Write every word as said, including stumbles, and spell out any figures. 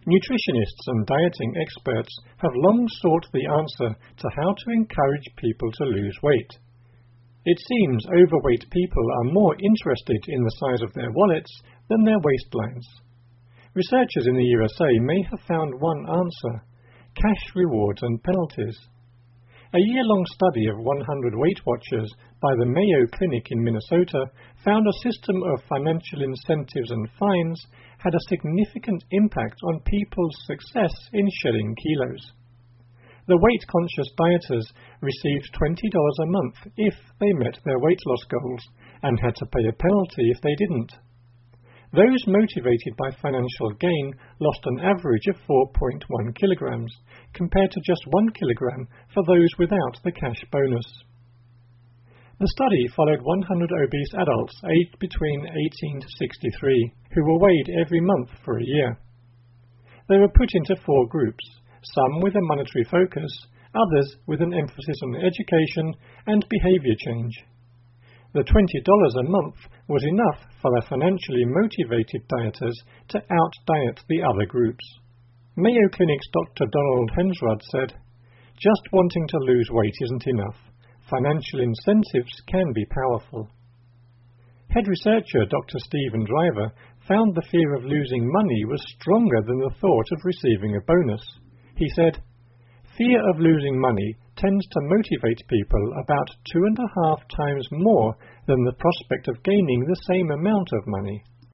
Nutritionists and dieting experts have long sought the answer to how to encourage people to lose weight. It seems overweight people are more interested in the size of their wallets than their waistlines. Researchers in the U S A may have found one answer: cash rewards and penalties. A year-long study of one hundred Weight Watchers by the Mayo Clinic in Minnesota found a system of financial incentives and fines had a significant impact on people's success in shedding kilos. The weight-conscious dieters received twenty dollars a month if they met their weight loss goals and had to pay a penalty if they didn't. Those motivated by financial gain lost an average of four point one kilograms, compared to just one kilogram for those without the cash bonus. The study followed one hundred obese adults aged between eighteen to sixty-three, who were weighed every month for a year. They were put into four groups, some with a monetary focus, others with an emphasis on education and behavior change. The twenty dollars a month was enough for the financially motivated dieters to out-diet the other groups. Mayo Clinic's Doctor Donald Hensrud said, "Just wanting to lose weight isn't enough. Financial incentives can be powerful." Head researcher Doctor Stephen Driver found the fear of losing money was stronger than the thought of receiving a bonus. He said, "Fear of losing money tends to motivate people about two and a half times more than the prospect of gaining the same amount of money."